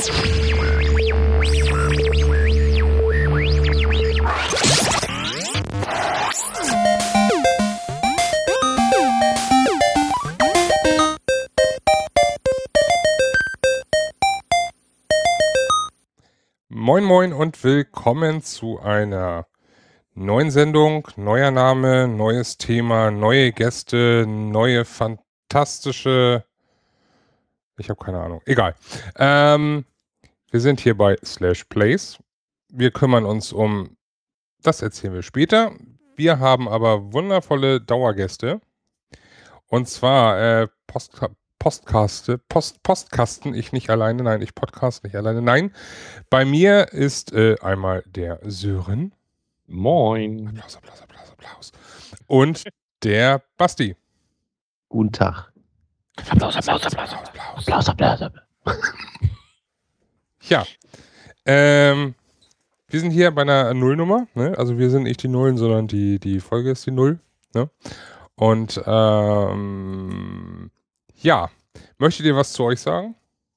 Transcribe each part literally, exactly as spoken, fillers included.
Moin Moin und willkommen zu einer neuen Sendung, neuer Name, neues Thema, neue Gäste, neue fantastische, ich habe keine Ahnung, egal. Ähm, wir sind hier bei Slash Plays. Wir kümmern uns um, das erzählen wir später. Wir haben aber wundervolle Dauergäste. Und zwar äh, Post, Postkaste, Post, Postkasten, ich nicht alleine, nein, ich podcast nicht alleine, nein. Bei mir ist äh, einmal der Sören. Moin. Applaus, Applaus, Applaus, Applaus. Und der Basti. Guten Tag. Applaus, Applaus, Applaus, Applaus, Applaus, Applaus, Applaus. Ja, ähm, wir sind hier bei einer Nullnummer, ne? Also wir sind nicht die Nullen, sondern die, die Folge ist die Null, ne? Und ähm, ja, möchtet ihr was zu euch sagen?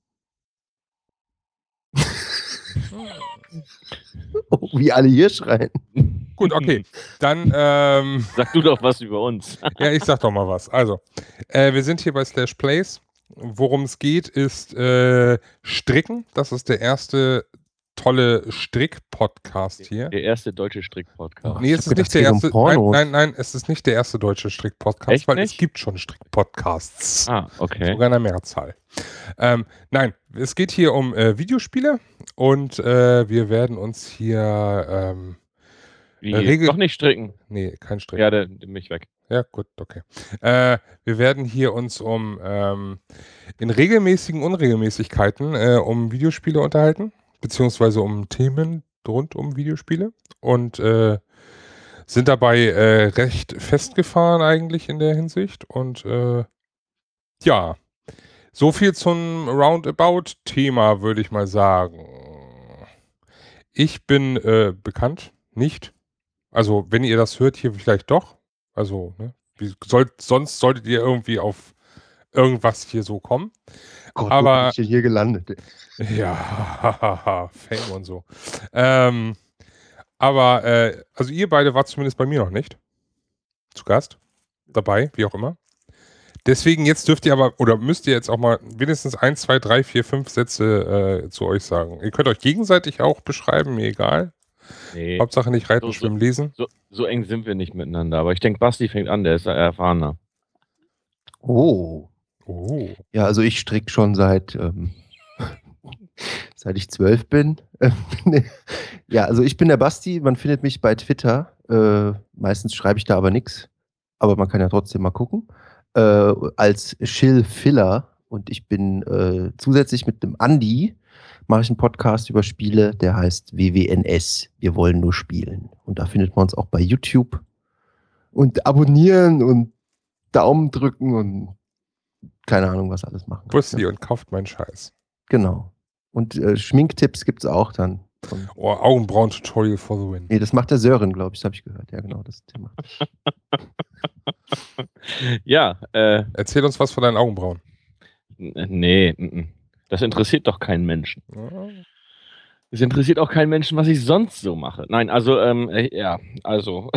Oh, wie alle hier schreien. Gut, okay. Dann, ähm, Sag du doch was über uns. ja, ich sag doch mal was. Also, äh, wir sind hier bei Slash Plays. Worum es geht, ist äh, Stricken. Das ist der erste tolle Strick-Podcast hier. Der erste deutsche Strick-Podcast. Nee, es ist nicht der erste. Nein, nein, nein, es ist nicht der erste deutsche Strick-Podcast, Echt weil nicht? es gibt schon Strick-Podcasts. Ah, okay. Sogar in der Mehrzahl. Ähm, nein, es geht hier um äh, Videospiele und äh, wir werden uns hier ähm, Wie? äh, Regel- Doch nicht stricken. nee, kein Strick. Ja, der, der mich weg. Ja, gut, okay. Äh, wir werden hier uns um ähm, in regelmäßigen Unregelmäßigkeiten äh, um Videospiele unterhalten, beziehungsweise um Themen rund um Videospiele und äh, sind dabei äh, recht festgefahren eigentlich in der Hinsicht und äh, ja, so viel zum Roundabout-Thema, würde ich mal sagen. Ich bin äh, bekannt, nicht. Also, wenn ihr das hört, hier vielleicht doch. Also, ne? Wie soll, sonst solltet ihr irgendwie auf irgendwas hier so kommen. Gott, Aber- wo bin ich denn hier gelandet? Ja, Fame und so. Ähm, aber, äh, also ihr beide wart zumindest bei mir noch nicht. Zu Gast. Dabei, wie auch immer. Deswegen jetzt dürft ihr aber, oder müsst ihr jetzt auch mal wenigstens eins, zwei, drei, vier, fünf Sätze äh, zu euch sagen. Ihr könnt euch gegenseitig auch beschreiben, mir egal. Nee, Hauptsache nicht reiten, So- so- schwimmen, lesen. so, so eng sind wir nicht miteinander. Aber ich denke, Basti fängt an, der ist erfahrener. Oh. Oh. Ja, also ich stricke schon seit, ähm, seit ich zwölf bin. Ja, also ich bin der Basti. Man findet mich bei Twitter. Äh, meistens schreibe ich da aber nichts. Aber man kann ja trotzdem mal gucken. Äh, als Chill Filler. Und ich bin äh, zusätzlich mit dem Andi mache ich einen Podcast über Spiele, der heißt W W N S. Wir wollen nur spielen. Und da findet man uns auch bei YouTube. Und abonnieren und Daumen drücken und keine Ahnung, was alles machen. Bussi Ja, und kauft meinen Scheiß. genau. Und äh, Schminktipps gibt es auch dann. Von, Oh, Augenbrauen-Tutorial for the win. nee, das macht der Sören, glaube ich. Das habe ich gehört. Ja, genau, das Thema. Ja, äh, Erzähl uns was von deinen Augenbrauen. n- nee, n- n. das interessiert doch keinen Menschen. Ja. Es interessiert auch keinen Menschen, was ich sonst so mache. Nein, also, ähm, äh, ja, also.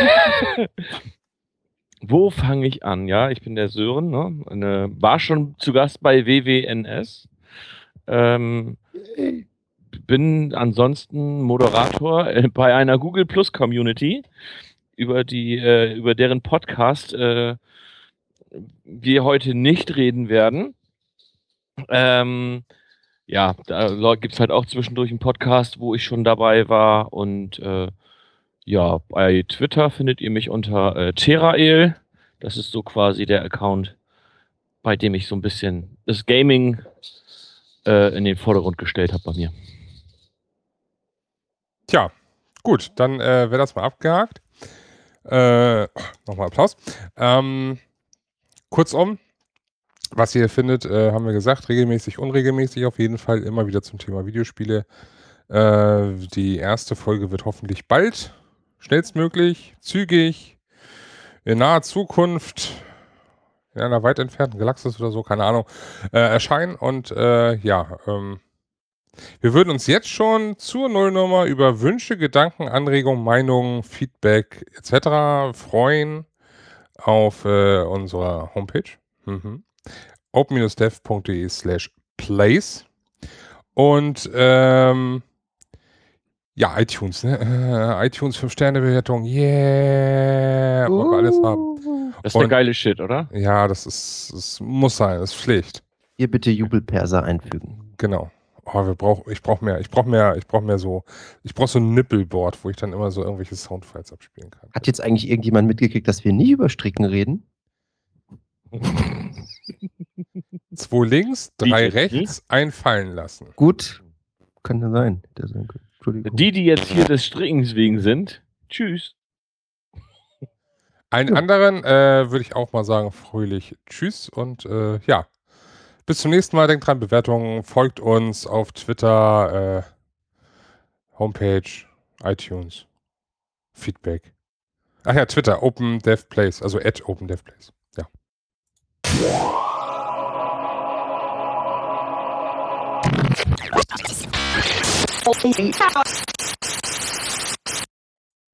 Wo fange ich an? Ja, ich bin der Sören, ne? Eine, war schon zu Gast bei W W N S. Ähm, bin ansonsten Moderator äh, bei einer Google Plus Community, über die, äh, über deren Podcast äh, wir heute nicht reden werden. Ähm, ja, da gibt es halt auch zwischendurch einen Podcast, wo ich schon dabei war. Und äh, ja, bei Twitter findet ihr mich unter äh, Terael. Das ist so quasi der Account, bei dem ich so ein bisschen das Gaming äh, in den Vordergrund gestellt habe bei mir. Tja, gut, dann äh, wäre das mal abgehakt. Äh, Nochmal Applaus. Ähm, kurzum, was ihr findet, äh, haben wir gesagt, regelmäßig, unregelmäßig auf jeden Fall, immer wieder zum Thema Videospiele. Äh, die erste Folge wird hoffentlich bald, schnellstmöglich, zügig, in naher Zukunft, in einer weit entfernten Galaxis oder so, keine Ahnung, äh, erscheinen. Und äh, ja, ähm, Wir würden uns jetzt schon zur Nullnummer über Wünsche, Gedanken, Anregungen, Meinungen, Feedback et cetera freuen auf äh, unserer Homepage. Mhm. open-dev.de slash place. Und ähm, ja, iTunes, ne? Äh, iTunes fünf Sterne Bewertung. Yeah! Wollen wir alles haben. Das ist der Und- geile Shit, oder? Ja, das ist, das muss sein, das ist Pflicht. Hier bitte Jubelperser einfügen. Genau. Oh, wir brauch, ich brauche mehr, ich brauche mehr, ich brauche mehr so, ich brauche so ein Nippelboard, wo ich dann immer so irgendwelche Soundfiles abspielen kann. Hat jetzt eigentlich irgendjemand mitgekriegt, dass wir nie über Stricken reden? Zwei links, drei Die- rechts, einfallen lassen. Gut, kann ja sein. Der sein könnte. Entschuldigung. Die, die jetzt hier des Strickens wegen sind, tschüss. Allen Ja. anderen äh, würde ich auch mal sagen, fröhlich tschüss und äh, ja, bis zum nächsten Mal. Denkt dran, Bewertungen, folgt uns auf Twitter, äh, Homepage, iTunes, Feedback. Ach ja, Twitter, OpenDevPlace, also at OpenDevPlace. Ja. Open